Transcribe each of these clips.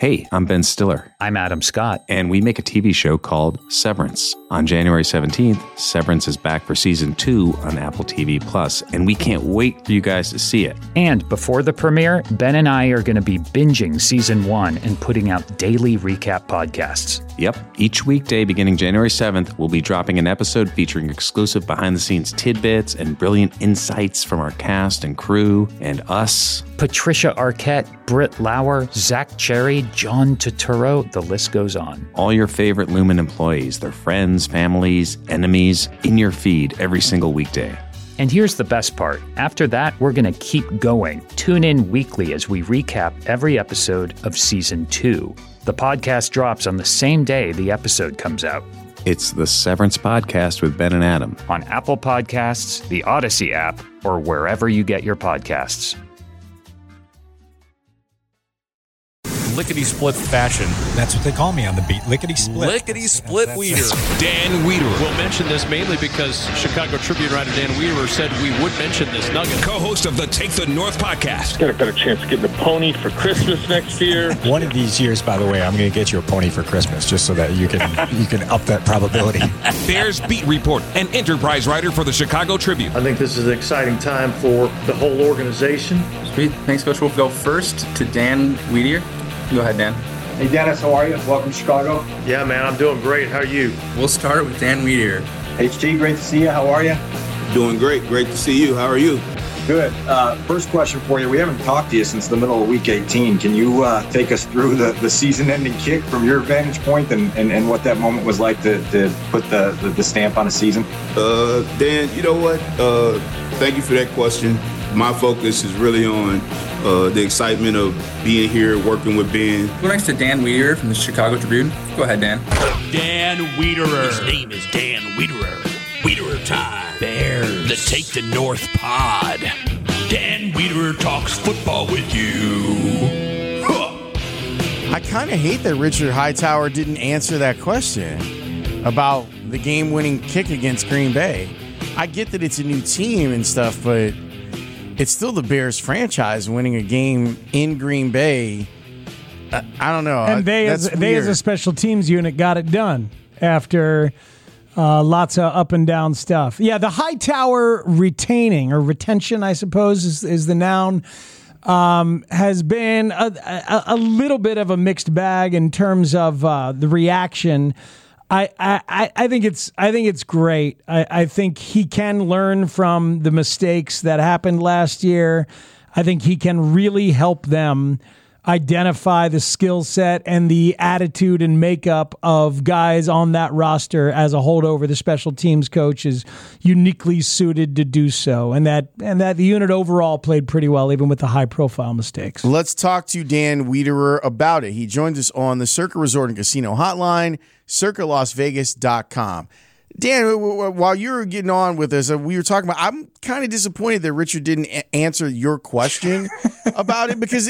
Hey, I'm Ben Stiller. I'm Adam Scott. And we make a TV show called Severance. On January 17th, Severance is back for season 2 on Apple TV+, and we can't wait for you guys to see it. And before the premiere, Ben and I are going to be binging season 1 and putting out daily recap podcasts. Yep. Each weekday beginning January 7th, we'll be dropping an episode featuring exclusive behind-the-scenes tidbits and brilliant insights from our cast and crew and us. Patricia Arquette, Britt Lauer, Zach Cherry, John Turturro, the list goes on. All your favorite Lumen employees, their friends, families, enemies, in your feed every single weekday. And here's the best part. After that, we're going to keep going. Tune in weekly as we recap every episode of Season 2. The podcast drops on the same day the episode comes out. It's the Severance Podcast with Ben and Adam. On Apple Podcasts, the Odyssey app, or wherever you get your podcasts. Lickety-split fashion. That's what they call me on the beat. Lickety-split. Lickety-split Weeder. Dan Wiederer. We'll mention this mainly because Chicago Tribune writer Dan Wiederer said we would mention this nugget. Co-host of the Take the North podcast. Got a better chance of getting a pony for Christmas next year. One of these years, by the way, I'm going to get you a pony for Christmas just so that you can up that probability. Bears beat report and enterprise writer for the Chicago Tribune. I think this is an exciting time for the whole organization. Sweet. Thanks, Coach. We'll go first to Dan Wiederer. Go ahead, Dan. Hey, Dennis, how are you? Welcome to Chicago. Yeah, man, I'm doing great. How are you? We'll start with Dan Wiederer. HT, great to see you. How are you? Doing great. Great to see you. How are you? Good. First question for you. We haven't talked to you since the middle of week 18. Can you take us through the season-ending kick from your vantage point and what that moment was like to put the stamp on a season? Dan, you know what? Thank you for that question. My focus is really on the excitement of being here, working with Ben. Go next to Dan Wiederer from the Chicago Tribune. Go ahead, Dan. Dan Wiederer. His name is Dan Wiederer. Wiederer time. Bears. The Take the North pod. Dan Wiederer talks football with you. I kind of hate that Richard Hightower didn't answer that question about the game-winning kick against Green Bay. I get that it's a new team and stuff, but it's still the Bears franchise winning a game in Green Bay. I don't know. And they as a special teams unit got it done after lots of up and down stuff. Yeah, the Hightower retaining or retention, I suppose, is the noun, has been a little bit of a mixed bag in terms of the reaction. I think it's great. I think he can learn from the mistakes that happened last year. I think he can really help them identify the skill set and the attitude and makeup of guys on that roster as a holdover. The special teams coach is uniquely suited to do so, and that the unit overall played pretty well, even with the high profile mistakes. Let's talk to Dan Wiederer about it. He joins us on the Circa Resort and Casino hotline, circalasvegas.com. Dan, while you were getting on with us, we were talking about, I'm kind of disappointed that Richard didn't answer your question about it, because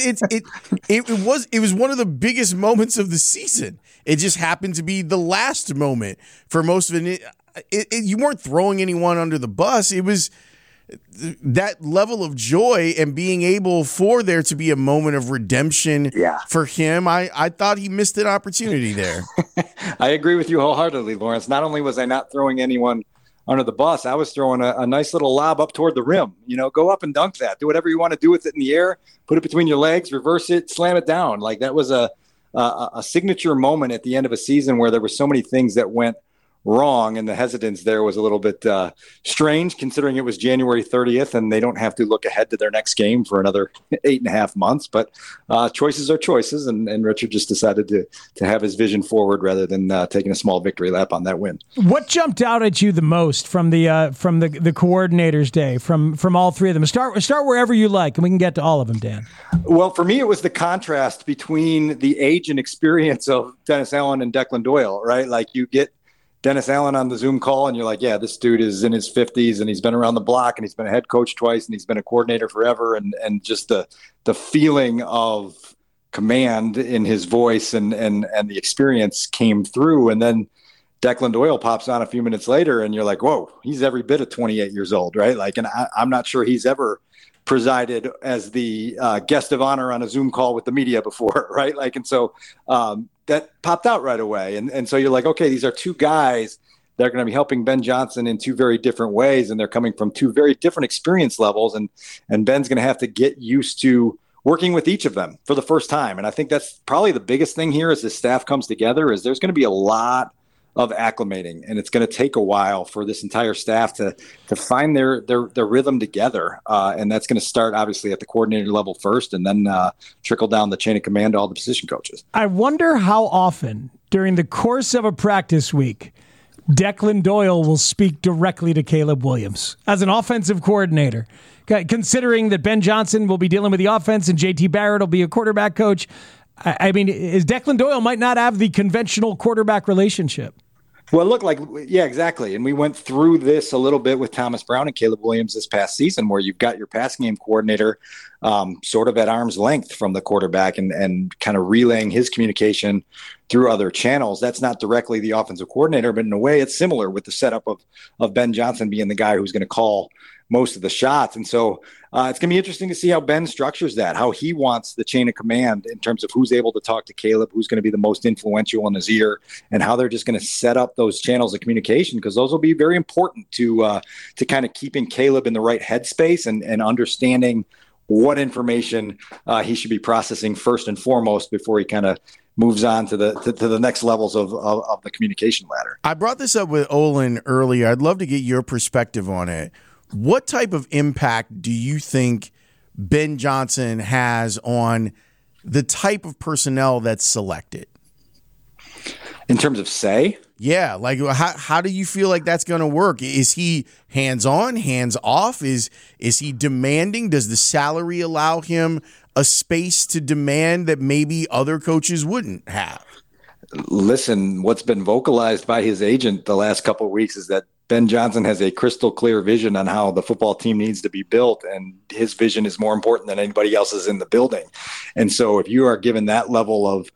it was one of the biggest moments of the season. It just happened to be the last moment for most of it. You weren't throwing anyone under the bus. It was that level of joy and being able for there to be a moment of redemption for him. I thought he missed an opportunity there. I agree with you wholeheartedly, Lawrence. Not only was I not throwing anyone under the bus, I was throwing a nice little lob up toward the rim. Go up and dunk that. Do whatever you want to do with it in the air. Put it between your legs, reverse it, slam it down. Like, that was a signature moment at the end of a season where there were so many things that went wrong, and the hesitance there was a little bit strange, considering it was January 30th and they don't have to look ahead to their next game for another 8.5 months. But choices are choices, and Richard just decided to have his vision forward rather than taking a small victory lap on that win. What jumped out at you the most from the coordinators' day from all three of them? Start wherever you like, and we can get to all of them, Dan. Well, for me, it was the contrast between the age and experience of Dennis Allen and Declan Doyle, right? Like, you get Dennis Allen on the Zoom call and you're like, yeah, this dude is in his 50s and he's been around the block and he's been a head coach twice and he's been a coordinator forever. And just the feeling of command in his voice and the experience came through. And then Declan Doyle pops on a few minutes later and you're like, whoa, he's every bit of 28 years old, right? Like, and I'm not sure he's ever presided as the guest of honor on a Zoom call with the media before, right? And so that popped out right away. And so you're like, okay, these are two guys that are going to be helping Ben Johnson in two very different ways, and they're coming from two very different experience levels, and Ben's going to have to get used to working with each of them for the first time. And I think that's probably the biggest thing here as this staff comes together, is there's going to be a lot of acclimating, and it's going to take a while for this entire staff to find their rhythm together. And that's going to start obviously at the coordinator level first, and then trickle down the chain of command to all the position coaches. I wonder how often during the course of a practice week Declan Doyle will speak directly to Caleb Williams as an offensive coordinator, considering that Ben Johnson will be dealing with the offense and JT Barrett will be a quarterback coach. I mean, Declan Doyle might not have the conventional quarterback relationship. Well, look, yeah, exactly. And we went through this a little bit with Thomas Brown and Caleb Williams this past season, where you've got your passing game coordinator sort of at arm's length from the quarterback and kind of relaying his communication through other channels. That's not directly the offensive coordinator, but in a way it's similar with the setup of Ben Johnson being the guy who's going to call most of the shots. And so it's going to be interesting to see how Ben structures that, how he wants the chain of command in terms of who's able to talk to Caleb, who's going to be the most influential in his ear, and how they're just going to set up those channels of communication, because those will be very important to kind of keeping Caleb in the right headspace and understanding what information he should be processing first and foremost before he kind of moves on to the next levels of the communication ladder. I brought this up with Olin earlier. I'd love to get your perspective on it. What type of impact do you think Ben Johnson has on the type of personnel that's selected? In terms of say? Yeah, how do you feel like that's going to work? Is he hands-on, hands-off? Is he demanding? Does the salary allow him a space to demand that maybe other coaches wouldn't have? Listen, what's been vocalized by his agent the last couple of weeks is that Ben Johnson has a crystal clear vision on how the football team needs to be built, and his vision is more important than anybody else's in the building. And so if you are given that level of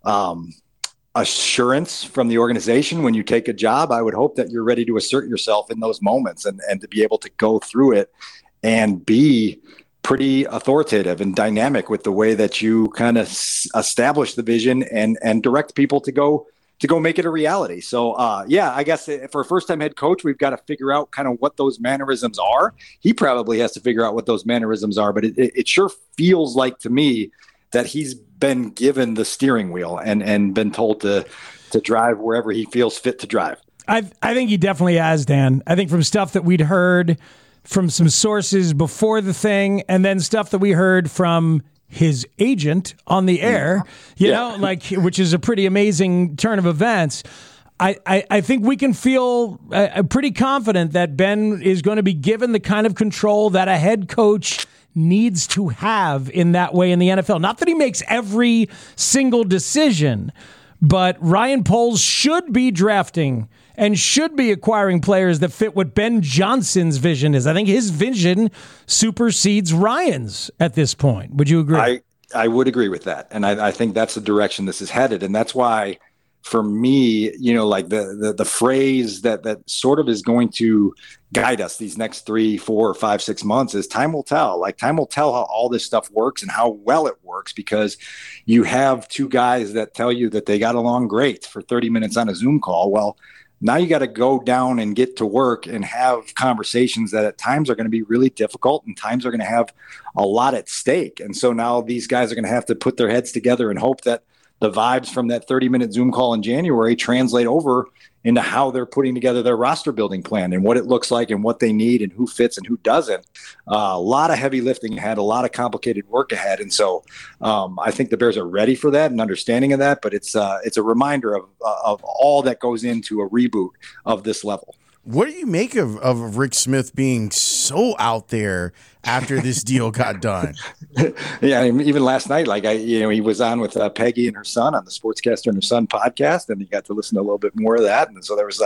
assurance from the organization when you take a job, I would hope that you're ready to assert yourself in those moments and to be able to go through it and be pretty authoritative and dynamic with the way that you kind of establish the vision and direct people to go make it a reality. So, I guess for a first-time head coach, we've got to figure out kind of what those mannerisms are. He probably has to figure out what those mannerisms are, but it sure feels like to me that he's been given the steering wheel and been told to drive wherever he feels fit to drive. I think he definitely has, Dan. I think from stuff that we'd heard from some sources before the thing, and then stuff that we heard from his agent on the air, which is a pretty amazing turn of events. I think we can feel pretty confident that Ben is going to be given the kind of control that a head coach needs to have in that way in the NFL. Not that he makes every single decision, but Ryan Poles should be drafting and should be acquiring players that fit what Ben Johnson's vision is. I think his vision supersedes Ryan's at this point. Would you agree? I would agree with that. And I think that's the direction this is headed. And that's why, for me, the phrase that sort of is going to guide us these next 3, 4, 5, 6 months is time will tell. Time will tell how all this stuff works and how well it works, because you have two guys that tell you that they got along great for 30 minutes on a Zoom call. Well, now you got to go down and get to work and have conversations that at times are going to be really difficult and times are going to have a lot at stake. And so now these guys are going to have to put their heads together and hope that the vibes from that 30-minute Zoom call in January translate over into how they're putting together their roster building plan and what it looks like and what they need and who fits and who doesn't. A lot of heavy lifting ahead, a lot of complicated work ahead. And so I think the Bears are ready for that and understanding of that, but it's a reminder of all that goes into a reboot of this level. What do you make of Rick Smith being so out there after this deal got done? Yeah, even last night, he was on with Peggy and her son on the Sportscaster and her son podcast, and you got to listen to a little bit more of that. And so there was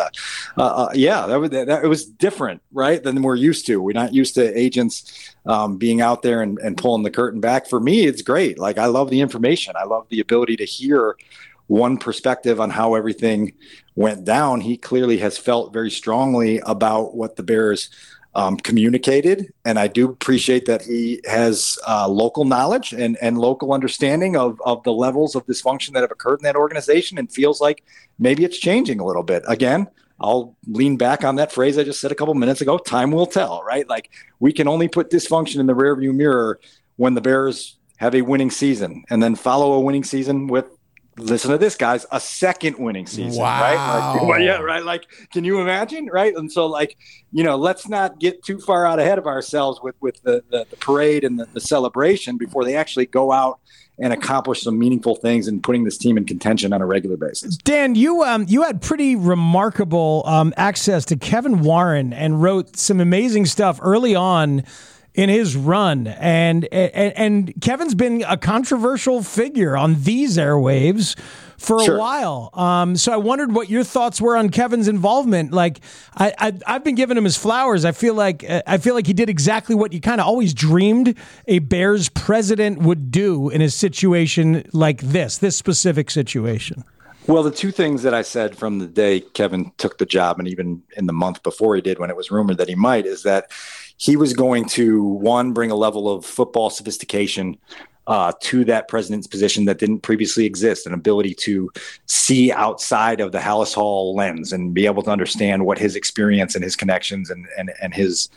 it was different, right, than we're used to. We're not used to agents being out there and pulling the curtain back. For me, it's great. I love the information. I love the ability to hear one perspective on how everything went down. He clearly has felt very strongly about what the Bears communicated, and I do appreciate that he has local knowledge and local understanding of the levels of dysfunction that have occurred in that organization, and feels like maybe it's changing a little bit. Again, I'll lean back on that phrase I just said a couple minutes ago. Time will tell, right? Like, we can only put dysfunction in the rearview mirror when the Bears have a winning season, and then follow a winning season with, listen to this, guys, a second winning season. Wow. Right? Like, well, yeah, right. Like, can you imagine? Right. And so, like, let's not get too far out ahead of ourselves with the parade and the celebration before they actually go out and accomplish some meaningful things and putting this team in contention on a regular basis. Dan, you had pretty remarkable access to Kevin Warren and wrote some amazing stuff early on in his run, and Kevin's been a controversial figure on these airwaves for a while. So I wondered what your thoughts were on Kevin's involvement. Like, I've been giving him his flowers. I feel like he did exactly what you kind of always dreamed a Bears president would do in a situation like this specific situation. Well, the two things that I said from the day Kevin took the job, and even in the month before he did, when it was rumored that he might, is that he was going to, one, bring a level of football sophistication to that president's position that didn't previously exist, an ability to see outside of the Halas Hall lens and be able to understand what his experience and his connections and his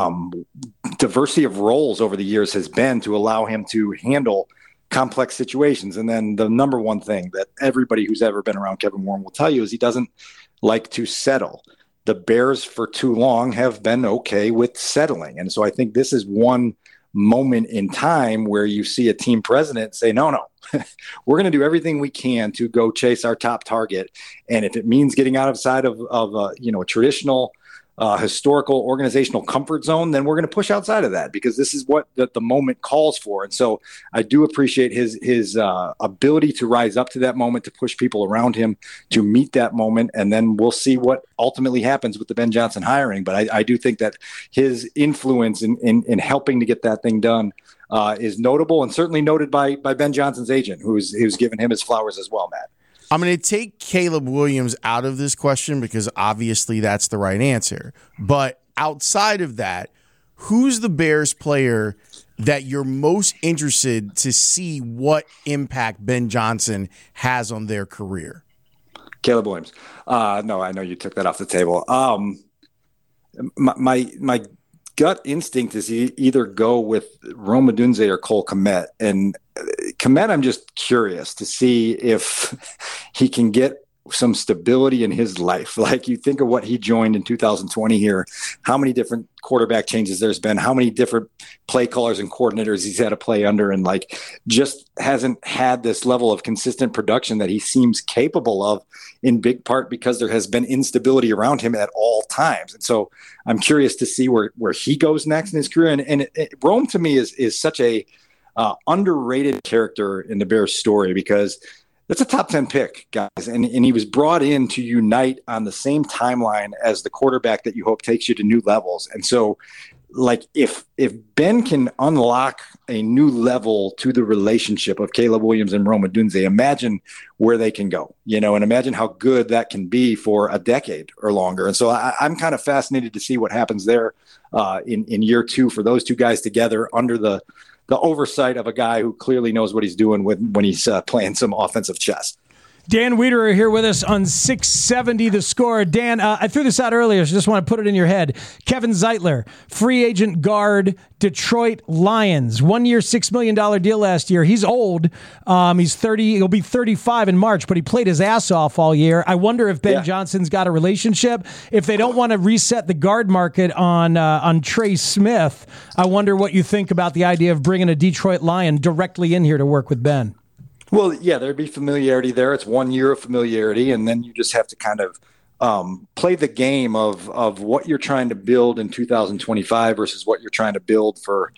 diversity of roles over the years has been to allow him to handle complex situations. And then the number one thing that everybody who's ever been around Kevin Warren will tell you is he doesn't like to settle. The Bears for too long have been okay with settling. And so I think this is one moment in time where you see a team president say, no, we're going to do everything we can to go chase our top target. And if it means getting outside of a traditional historical organizational comfort zone, then we're going to push outside of that, because this is what the moment calls for. And so I do appreciate his ability to rise up to that moment, to push people around him to meet that moment. And then we'll see what ultimately happens with the Ben Johnson hiring. But I do think that his influence in helping to get that thing done is notable, and certainly noted by Ben Johnson's agent, who's given him his flowers as well, Matt. I'm going to take Caleb Williams out of this question because obviously that's the right answer. But outside of that, who's the Bears player that you're most interested to see what impact Ben Johnson has on their career? Caleb Williams. No, I know you took that off the table. My gut instinct is either go with Rome Odunze or Cole Kmet. And Kmet, I'm just curious to see if he can get some stability in his life. Like, you think of what he joined in 2020 here, how many different quarterback changes there's been, how many different play callers and coordinators he's had to play under, and like just hasn't had this level of consistent production that he seems capable of, in big part because there has been instability around him at all times. And so I'm curious to see where he goes next in his career. And Rome, to me, is such a underrated character in the Bears story, because that's a top 10 pick, guys. And he was brought in to unite on the same timeline as the quarterback that you hope takes you to new levels. And so, like, if Ben can unlock a new level to the relationship of Caleb Williams and Rome Odunze, imagine where they can go, and imagine how good that can be for a decade or longer. And so I'm kind of fascinated to see what happens there in year two for those two guys together under the oversight of a guy who clearly knows what he's doing when he's playing some offensive chess. Dan Wiederer here with us on 670 The Score. Dan, I threw this out earlier, so just want to put it in your head. Kevin Zeitler, free agent guard, Detroit Lions. 1 year, $6 million deal last year. He's old. He's 30. He'll be 35 in March, but he played his ass off all year. I wonder if Ben Johnson's got a relationship. If they don't want to reset the guard market on Trey Smith, I wonder what you think about the idea of bringing a Detroit Lion directly in here to work with Ben. Well, yeah, there'd be familiarity there. It's 1 year of familiarity, and then you just have to kind of play the game of what you're trying to build in 2025 versus what you're trying to build for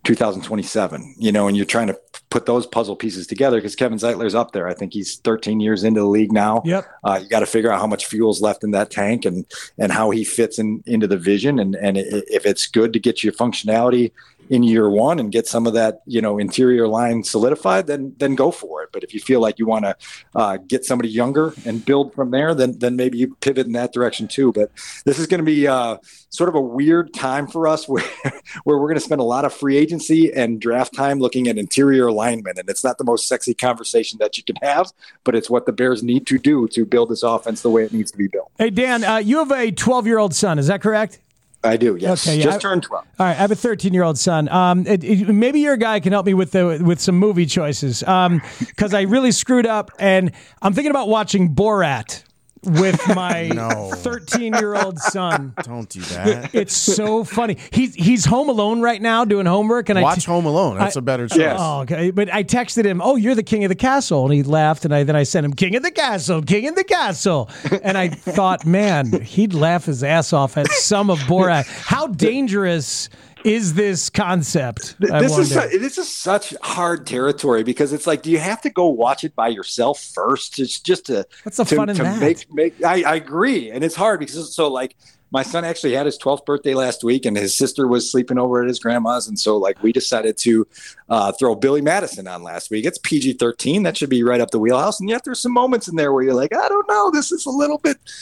2027, and you're trying to put those puzzle pieces together, because Kevin Zeitler's up there. I think he's 13 years into the league now. Yep. You got to figure out how much fuel's left in that tank and how he fits into the vision. And if it's good to get you functionality in year one and get some of that, interior line solidified, then go for it. But if you feel like you want to get somebody younger and build from there, then maybe you pivot in that direction too. But this is going to be sort of a weird time for us where we're going to spend a lot of free agency and draft time looking at interior alignment. And it's not the most sexy conversation that you can have, but it's what the Bears need to do to build this offense the way it needs to be built. Hey, Dan, you have a 12-year-old son. Is that correct? I do, yes. Okay, Just turned 12. All right, I have a 13-year-old son. Maybe your guy can help me with some movie choices because I really screwed up, and I'm thinking about watching Borat with my 13-year-old son. Don't do that. It's so funny. He's home alone right now doing homework, and watch Home Alone. That's a better choice. Yes. Oh, okay. But I texted him, "Oh, you're the king of the castle," and he laughed. And then I sent him, "King of the castle, king of the castle." And I thought, man, he'd laugh his ass off at some of Borat. How dangerous is this concept? This is such hard territory because it's like, do you have to go watch it by yourself first? It's just what's the fun in that? I agree, and it's hard because my son actually had his 12th birthday last week, and his sister was sleeping over at his grandma's, and so we decided to throw Billy Madison on last week. It's PG-13, that should be right up the wheelhouse, and yet there's some moments in there where you're like, I don't know, this is a little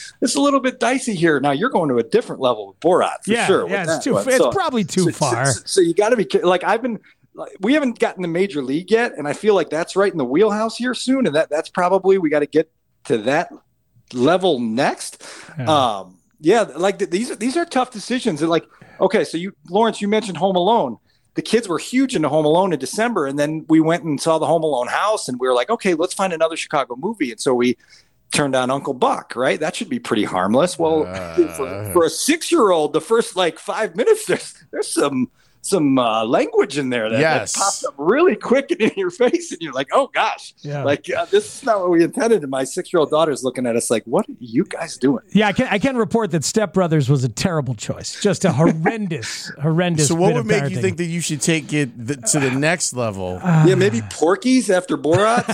bit dicey here. Now you're going to a different level with Borat, for sure. Yeah, it's probably too far. So you got to be like, we haven't gotten to Major League yet, and I feel like that's right in the wheelhouse here soon, and that's probably we got to get to that level next. Yeah. These are tough decisions. And okay, so Lawrence, you mentioned Home Alone. The kids were huge into Home Alone in December, and then we went and saw the Home Alone house, and we were like, okay, let's find another Chicago movie. And so we turned on Uncle Buck, right? That should be pretty harmless. Well, for a 6-year-old, the first 5 minutes, there's some language in there that pops up really quick and in your face, and you're like, oh gosh, this is not what we intended. And my 6-year-old daughter's looking at us like, what are you guys doing? Yeah, I can report that Step Brothers was a terrible choice, just a horrendous. So what would make you think that you should take it to the next level? Maybe Porky's after Borat.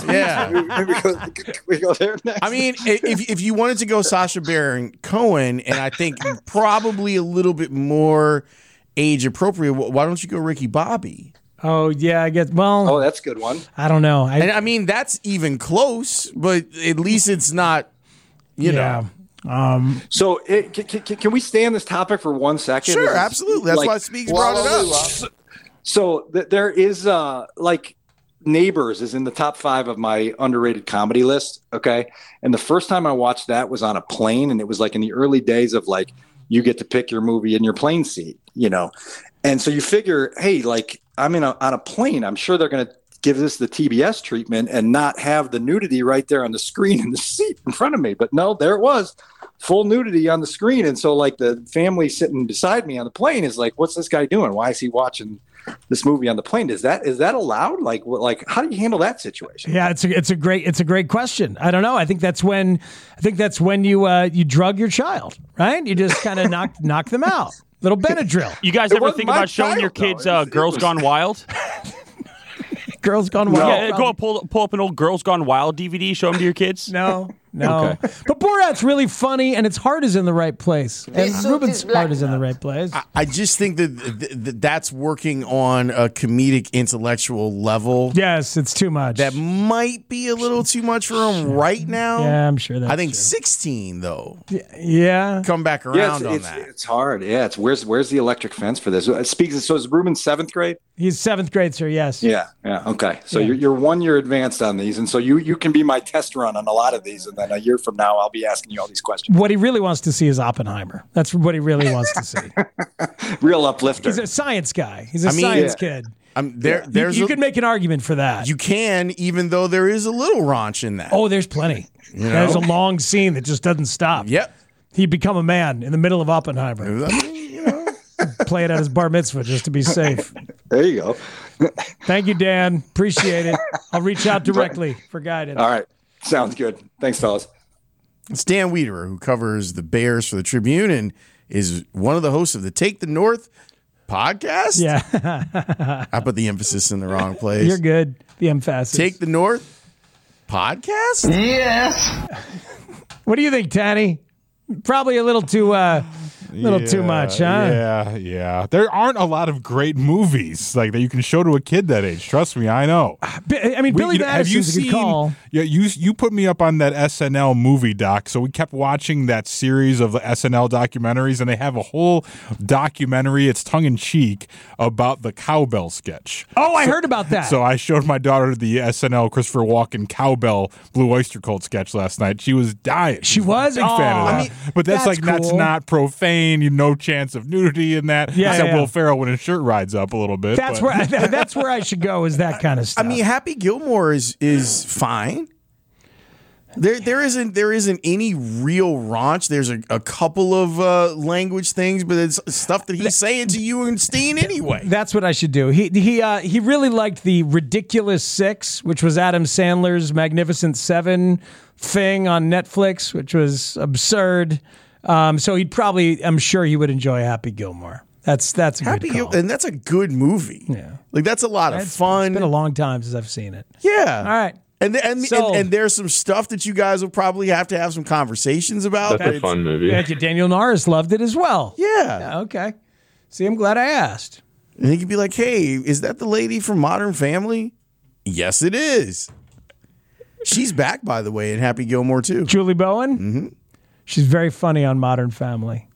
we go there next. I mean, if you wanted to go Sacha Baron Cohen, and I think probably a little bit more age appropriate, why don't you go Ricky Bobby? Oh yeah, I guess. Well, oh, that's a good one. I don't know. I mean, that's even close, but at least it's not. You know. So can we stay on this topic for 1 second? Sure, absolutely. That's why Speaks brought it up. So there is Neighbors is in the top 5 of my underrated comedy list. Okay, and the first time I watched that was on a plane, and it was in the early days of you get to pick your movie in your plane seat, and so you figure, hey, I'm on a plane. I'm sure they're going to give this the TBS treatment and not have the nudity right there on the screen in the seat in front of me. But no, there it was, full nudity on the screen. And so the family sitting beside me on the plane is like, what's this guy doing? Why is he watching this movie on the plane? Is that allowed? How do you handle that situation? Yeah, it's a great question. I don't know. I think that's when you drug your child, right? You just kind of knock them out. Little Benadryl. You guys ever think about showing your kids Girls Gone Wild? Girls Gone Wild. Yeah, go pull up an old Girls Gone Wild DVD, show them to your kids. No. Okay. But Borat's really funny, and its heart is in the right place. And Ruben's heart is in the right place. I just think that that's working on a comedic intellectual level. Yes, it's too much. That might be a little too much for him right now. Yeah, I'm sure that's I think true. 16, though. Yeah. Come back around on that. It's hard. Yeah, it's where's the electric fence for this? So is Ruben 7th grade? He's 7th grade, sir, yes. Yeah. Okay. So you're 1 year advanced on these, and so you can be my test run on a lot of these, and then a year from now I'll be asking you all these questions. What he really wants to see is Oppenheimer. That's what he really wants to see. Real uplifter. He's a science guy. He's a science kid. You can make an argument for that. You can, even though there is a little raunch in that. Oh, there's plenty. There's a long scene that just doesn't stop. Yep. He'd become a man in the middle of Oppenheimer. Play it at his bar mitzvah just to be safe. There you go. Thank you, Dan. Appreciate it. I'll reach out directly for guidance. All right. Sounds good. Thanks, fellas. It's Dan Wiederer, who covers the Bears for the Tribune and is one of the hosts of the Take the North podcast. Yeah. I put the emphasis in the wrong place. You're good. The emphasis. Take the North podcast? Yes. What do you think, Tanny? Probably a little too little too much, huh? Yeah. There aren't a lot of great movies like that you can show to a kid that age. Trust me, I know. I mean, Billy Madison's a good call. Yeah, you put me up on that SNL movie doc, so we kept watching that series of the SNL documentaries, and they have a whole documentary, it's tongue-in-cheek, about the cowbell sketch. Oh, I heard about that. So I showed my daughter the SNL Christopher Walken cowbell Blue Oyster Cult sketch last night. She was dying. She was? a big fan of that. I mean, but that's cool. that's not profane. No chance of nudity in that. Except Will Ferrell when his shirt rides up a little bit. That's where I should go. Is that kind of stuff? I mean, Happy Gilmore is fine. There isn't any real raunch. There's a couple of language things, but it's stuff that he's saying to you and Steen anyway. That's what I should do. He really liked the Ridiculous Six, which was Adam Sandler's Magnificent Seven thing on Netflix, which was absurd. So I'm sure he would enjoy Happy Gilmore. That's a good call. And that's a good movie. Yeah, like that's a lot of fun. It's been a long time since I've seen it. Yeah. All right. And there's some stuff that you guys will probably have to have some conversations about. That's a fun movie. Thank you. Daniel Norris loved it as well. Yeah. Okay. See, I'm glad I asked. And he could be like, hey, is that the lady from Modern Family? Yes, it is. She's back, by the way, in Happy Gilmore, too. Julie Bowen? Mm-hmm. She's very funny on Modern Family.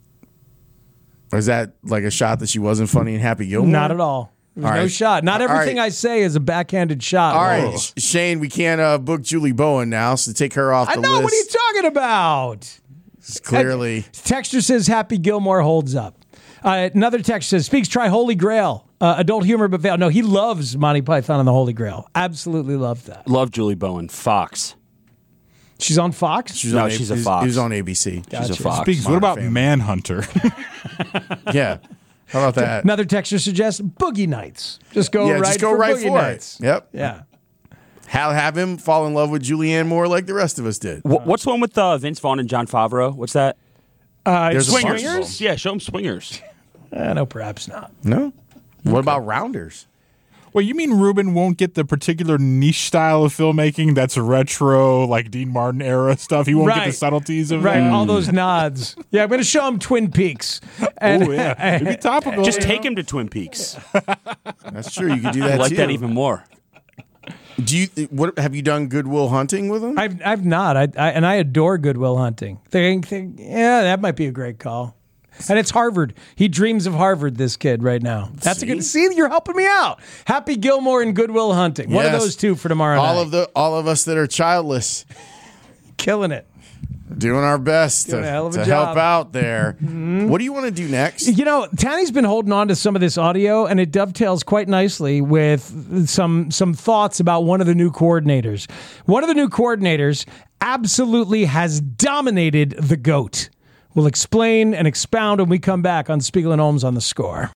Or is that like a shot that she wasn't funny in Happy Gilmore? Not at all. There's no shot. Not everything I say is a backhanded shot. All right, Shane, we can't book Julie Bowen now, so take her off the list. What are you talking about? Clearly. Texter says Happy Gilmore holds up. Another text says, speaks try Holy Grail. Adult humor, but veiled. No, he loves Monty Python and the Holy Grail. Absolutely loves that. Love Julie Bowen. Fox. She's on Fox? She's a Fox. He was on ABC. Gotcha. She's a Fox. Speaks. What about Manhunter? Yeah. How about that? Another texter suggests Boogie Nights. Just go right for Boogie Nights. Yep. Yeah. Have him fall in love with Julianne Moore like the rest of us did. What's the one with Vince Vaughn and Jon Favreau? What's that? There's Swingers? Yeah, show him Swingers. No, perhaps not. No? What about Rounders? Well, you mean Ruben won't get the particular niche style of filmmaking that's retro, like Dean Martin era stuff? He won't get the subtleties of that? all those nods. Yeah, I'm going to show him Twin Peaks. Oh, yeah. It'd be topical. Just take him to Twin Peaks. That's true. You could do that, I like too. that even more. Have you done Good Will Hunting with him? I've not. I adore Good Will Hunting. That might be a great call. And it's Harvard. He dreams of Harvard, this kid, right now. That's a good... See, you're helping me out. Happy Gilmore and Good Will Hunting. One of those two for tomorrow night. All of us that are childless. Killing it. Doing our best to help out there. Mm-hmm. What do you want to do next? You know, Tanny's been holding on to some of this audio, and it dovetails quite nicely with some thoughts about one of the new coordinators. One of the new coordinators absolutely has dominated the GOAT. We'll explain and expound when we come back on Spiegel and Holmes on The Score.